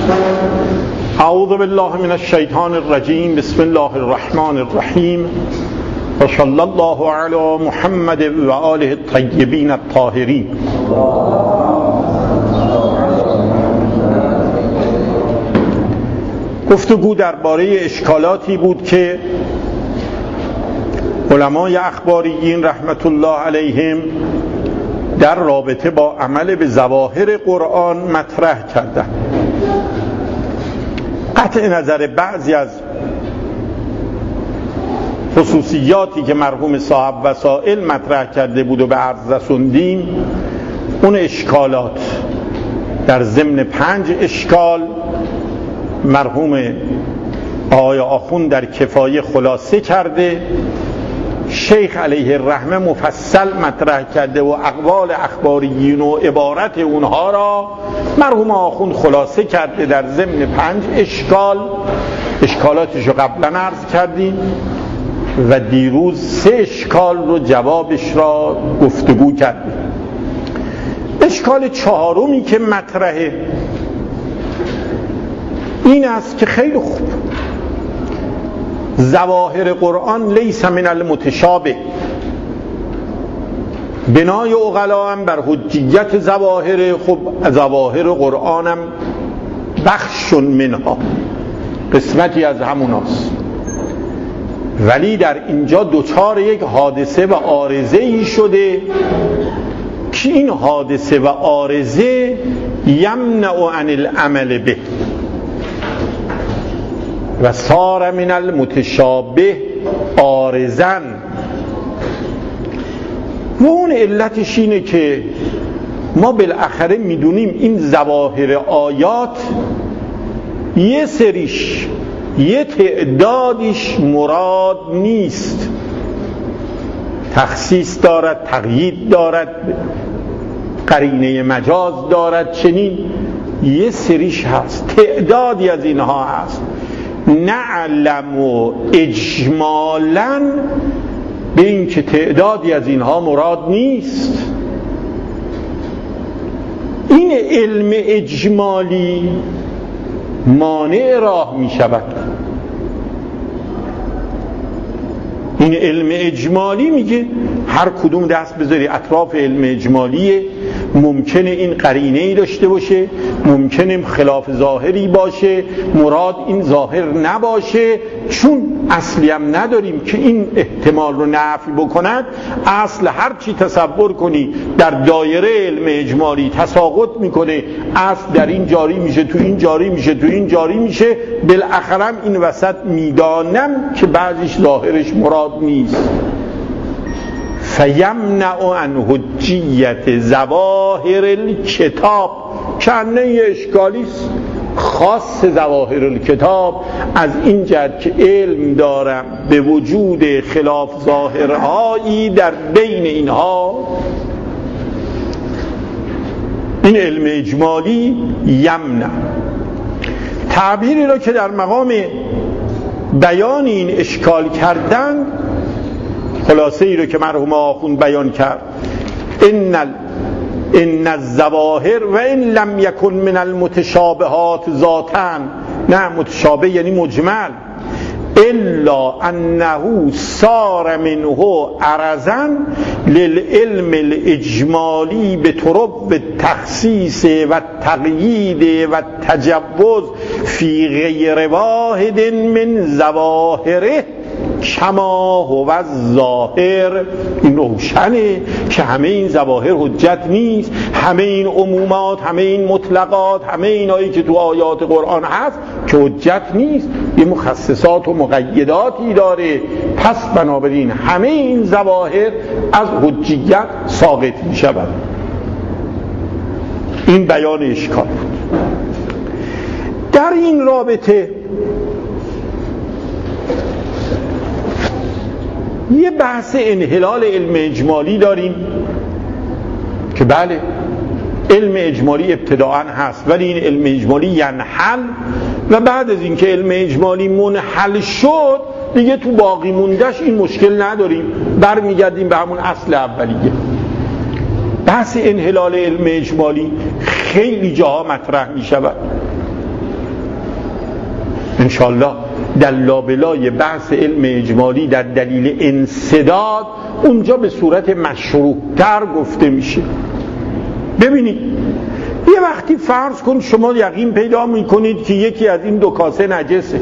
اعوذ بالله من الشیطان الرجیم. بسم الله الرحمن الرحیم و صلی الله علی محمد و آله الطیبین الطاهرین. گفتگو درباره اشکالاتی بود که علمای اخباریین رحمت الله علیهم در رابطه با عمل به ظواهر قرآن مطرح کردند. قطع نظر بعضی از خصوصیاتی که مرحوم صاحب وسائل مطرح کرده بود و به عرض رسوندیم، اون اشکالات در ضمن 5 اشکال مرحوم آقای آخوند در کفایه خلاصه کرده، شیخ علیه الرحمه مفصل مطرح کرده و اقوال اخباریین و عبارت اونها را مرحوم آخوند خلاصه کرده در ضمن 5 اشکال. اشکالاتش رو قبلا عرض کردیم و دیروز 3 اشکال رو جوابش را گفتگو کردیم. اشکال 4می که مطرحه این است که خیلی خوب، ظواهر قرآن لیس من المتشابه. بنای عقلا هم بر حجیت ظواهر، خب ظواهر قرآن هم بخش منها، قسمتی از هموناست، ولی در اینجا دوچار یک حادثه و عارضه ای شده که این حادثه و عارضه یمنع عن العمل به و صار من المتشابه عارضاً. و اون علتش اینه که ما بالاخره میدونیم این ظواهر آیات یه سریش، یه تعدادیش مراد نیست، تخصیص دارد، تقیید دارد، قرینه مجاز دارد، چنین یه سریش هست، تعدادی از اینها هست. نعلم و اجمالاً به این که تعدادی از اینها مراد نیست. این علم اجمالی مانع راه می شود. این علم اجمالی میگه هر کدوم دست بذاری اطراف علم اجمالیه، ممکنه این قرینه‌ای داشته باشه، ممکنه خلاف ظاهری باشه، مراد این ظاهر نباشه. چون اصلی هم نداریم که این احتمال رو نفی بکند، اصل هر چی تصور کنی در دایره علم اجمالی تساقط میکنه، اصل در این جاری میشه، تو این جاری میشه، تو این جاری میشه، بالاخره این وسط میدانم که بعضیش ظاهرش مراد نیست. فیمنع عن حجیت ظواهر الکتاب، کنه یه اشکالیست خاص ظواهر الکتاب از این جهت که علم دارم به وجود خلاف ظاهرهایی در بین اینها. این علم اجمالی یمنع. تعبیری را که در مقام بیان این اشکال کردن، خلاصه ای رو که مرحوم آخوند بیان کرد، ان الظواهر و ان لم یکن من المتشابهات ذاتاً، نه متشابه یعنی مجمل، الا انه صار منه عرضاً للعلم الاجمالی بطرق التخصیص و التقیید و التجوز فی غیر واحد من ظواهره کما هو الظاهر. این روشنه که همه این ظواهر حجت نیست، همه این عمومات، همه این مطلقات، همه اینایی که تو آیات قرآن هست که حجت نیست، یه مخصصات و مقیداتی داره. پس بنابراین همه این ظواهر از حجیت ساقط می شود. این بیان اشکال. در این رابطه یه بحث انحلال علم اجمالی داریم که بله علم اجمالی ابتداعاً هست، ولی این علم اجمالی ینحل و بعد از اینکه علم اجمالی منحل شد دیگه تو باقی موندهش این مشکل نداریم، برمیگردیم به همون اصل اولیه. بحث انحلال علم اجمالی خیلی جاها مطرح می شود. انشالله در لابلای بحث علم اجمالی در دلیل انسداد اونجا به صورت مشروع تر گفته میشه. ببینید یه وقتی فرض کن شما یقین پیدا میکنید که یکی از این دو کاسه نجسه،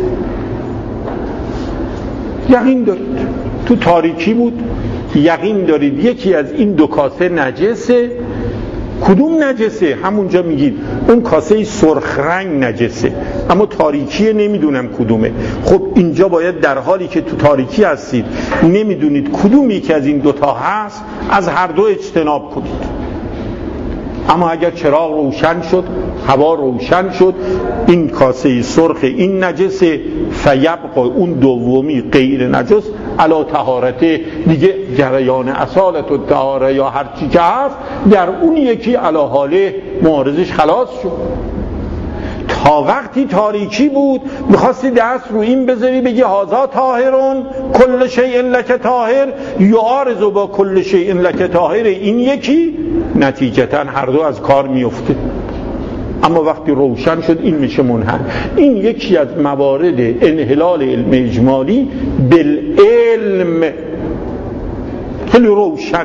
یقین دارید تو تاریکی بود، یقین دارید یکی از این دو کاسه نجسه. کدوم نجسه؟ همونجا میگید اون کاسه سرخ رنگ نجسه، اما تاریکیه نمیدونم کدومه. خب اینجا باید در حالی که تو تاریکی هستید نمیدونید کدوم یکی از این دوتا هست، از هر دو اجتناب کنید. اما اگر چراغ روشن شد، هوا روشن شد، این کاسه سرخ این نجسه، فیبقى اون دومی غیر نجس علی طهارته، دیگه جریان اصالت و طهاره یا هر چی که هست در اون یکی علی حاله معارضش خلاص شد. تا وقتی تاریکی بود میخواستی دست رو این بذاری بگی هازا طاهرون کل شیء لک طاهر یعارض با کل شیء لک طاهر، این یکی نتیجتا هر دو از کار میفته. اما وقتی روشن شد این میشه منحل. این یکی از موارد انحلال علم اجمالی بالعلم، خیلی روشن،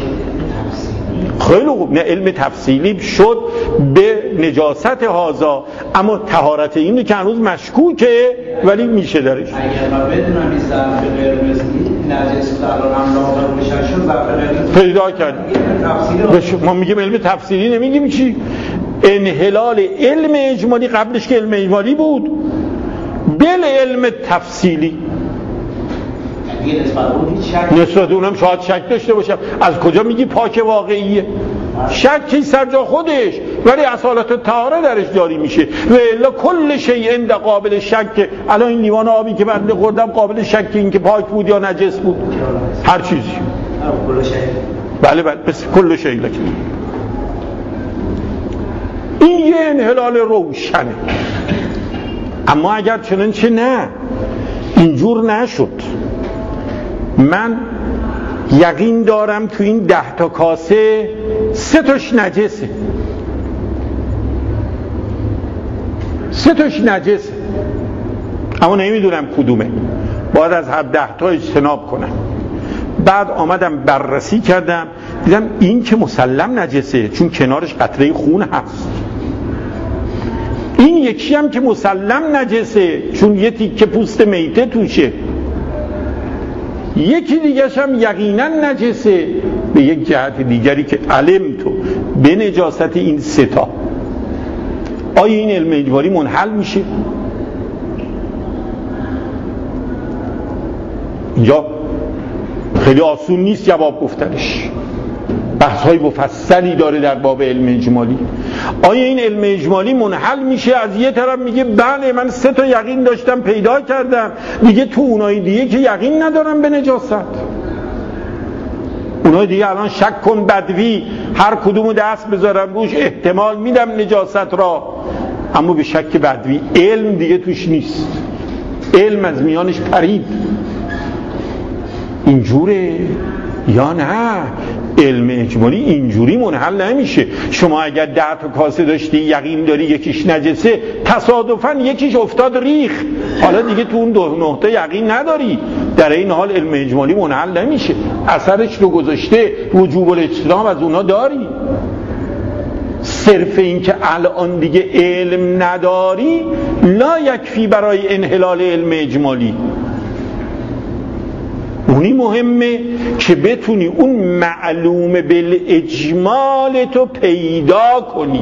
خیلی خوب. نه علم تفصیلی شد به نجاست هازا، اما طهارت اینه که هنوز مشکوکه ولی میشه درش. اگر ما بدونم این ظرف قرمز نجس الان هم لاغر روشن شد ظرف قرمز پیدا کردیم. ما میگیم علم تفصیلی، نمیگیم چی. انحلال علم اجمالی قبلش که علم اجمالی بود بل علم تفصیلی نسبت اونم شاید شک داشته باشم. از کجا میگی پاک واقعیه؟ شکی سر جا خودش ولی اصالت طهاره درش جاری میشه. و الا کل شیء عند قابل شک. الان این لیوان آبی که بنده خوردم قابل شک این که پاک بود یا نجس بود؟ هر چیزی. کل شیء. بله بس کل شیء لک. این یه انحلال روشنه. اما اگر چنانچه نه اینجور نشد، من یقین دارم تو این 10 تا کاسه 3 تاش نجسه، 3 تاش نجسه، اما نمیدونم کدومه، باید از هر 10 تا اجتناب کنم. بعد آمدم بررسی کردم دیدم این که مسلم نجسه چون کنارش قطره خون هست، این یکی هم که مسلم نجسه چون یه تیکه پوست میته توشه، یکی دیگرش هم یقینا نجسه به یک جهت دیگری که علم تو به نجاست این 3 تا. آیا این علم اجمالی منحل میشه؟ یا خیلی آسون نیست جواب گفتنش، بحث‌های مفصلی داره در باب علم اجمالی. آیا این علم اجمالی منحل میشه؟ از یه طرف میگه بله من 3 تا یقین داشتم پیدا کردم، میگه تو اونای دیگه که یقین ندارم به نجاست، اونای دیگه الان شک کن بدوی هر کدومو دست بذارم روش احتمال میدم نجاست را، اما به شک بدوی علم دیگه توش نیست، علم از میانش پرید. اینجوره یا نه؟ علم اجمالی اینجوری منحل نمیشه. شما اگر 10 تا کاسه داشتی یقین داری یکیش نجسه، تصادفاً یکیش افتاد ریخ، حالا دیگه تو اون 9 تا یقین نداری، در این حال علم اجمالی منحل نمیشه، اثرش رو گذاشته، وجوب الاجتناب از اونا داری. صرف این که الان دیگه علم نداری لا یکفی برای انحلال علم اجمالی. اونی مهمه که بتونی اون معلوم بالاجمال تو پیدا کنی.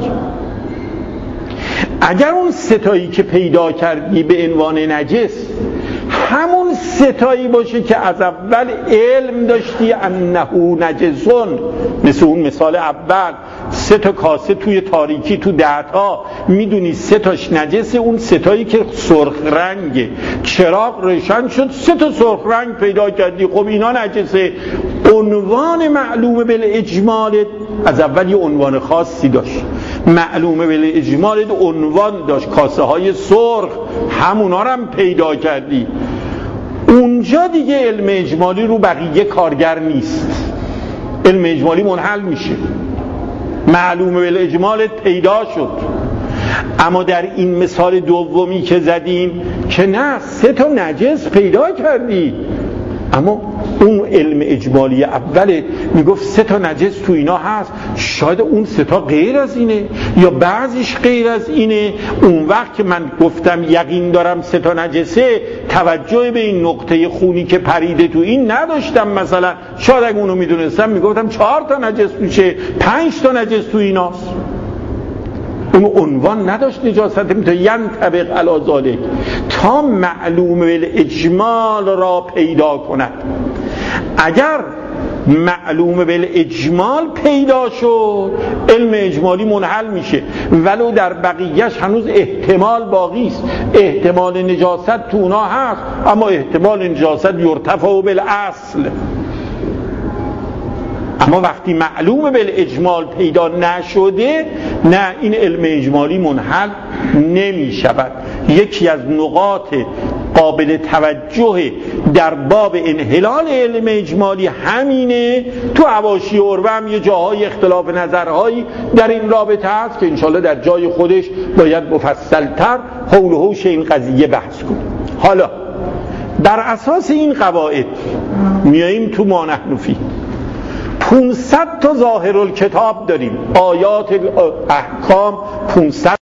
اگر اون 3 تایی که پیدا کردی به عنوان نجس همون 3 تایی باشه که از اول علم داشتی انه نجسون، مثل اون مثال اول 3 تا کاسه توی تاریکی تو 10 تا میدونی 3 تاش نجسه، اون 3 تایی که سرخ رنگه چراغ روشن شد 3 تا سرخ رنگ پیدا کردی، خب اینا نجسه. عنوان معلوم بالاجمال از اول یه عنوان خاصی داشت، معلوم بالاجمال عنوان داشت، کاسه های سرخ همونا رو هم پیدا کردی، اونجا دیگه علم اجمالی رو بقیه کارگر نیست، علم اجمالی منحل میشه. معلوم بالاجمال پیدا شد، اما در این مثال دومی که زدیم که نه 3 تا نجس پیدا کردی، اما اون علم اجمالی اوله میگفت 3 تا نجس تو اینا هست، شاید اون 3 تا غیر از اینه یا بعضیش غیر از اینه. اون وقت که من گفتم یقین دارم 3 تا نجسه، توجه به این نقطه خونی که پریده تو این نداشتم. مثلا شاید اگه اونو میدونستم میگفتم 4 تا نجس میشه، 5 تا نجس تو ایناست. اون عنوان نداشت نجاست میتونه ینطبق علی ذالک تا معلوم بالاجمال را پیدا کند. اگر معلوم بالاجمال پیدا شد علم اجمالی منحل میشه، ولو در بقیهش هنوز احتمال باقی است. احتمال نجاست تو اونا هست، اما احتمال نجاست یرتفع بالاصل. اما وقتی معلوم بالاجمال پیدا نشده، نه، این علم اجمالی منحل نمی شود. یکی از نقاط قابل توجه در باب انحلال علم اجمالی همینه. تو حواشی عروه هم یه جاهای اختلاف نظرهایی در این رابطه هست که انشالله در جای خودش باید مفصلتر حول و حوش این قضیه بحث کنیم. حالا بر اساس این قواعد میاییم تو ما نحن فیه. 500 تا ظاهر الکتاب داریم، آیات احکام 500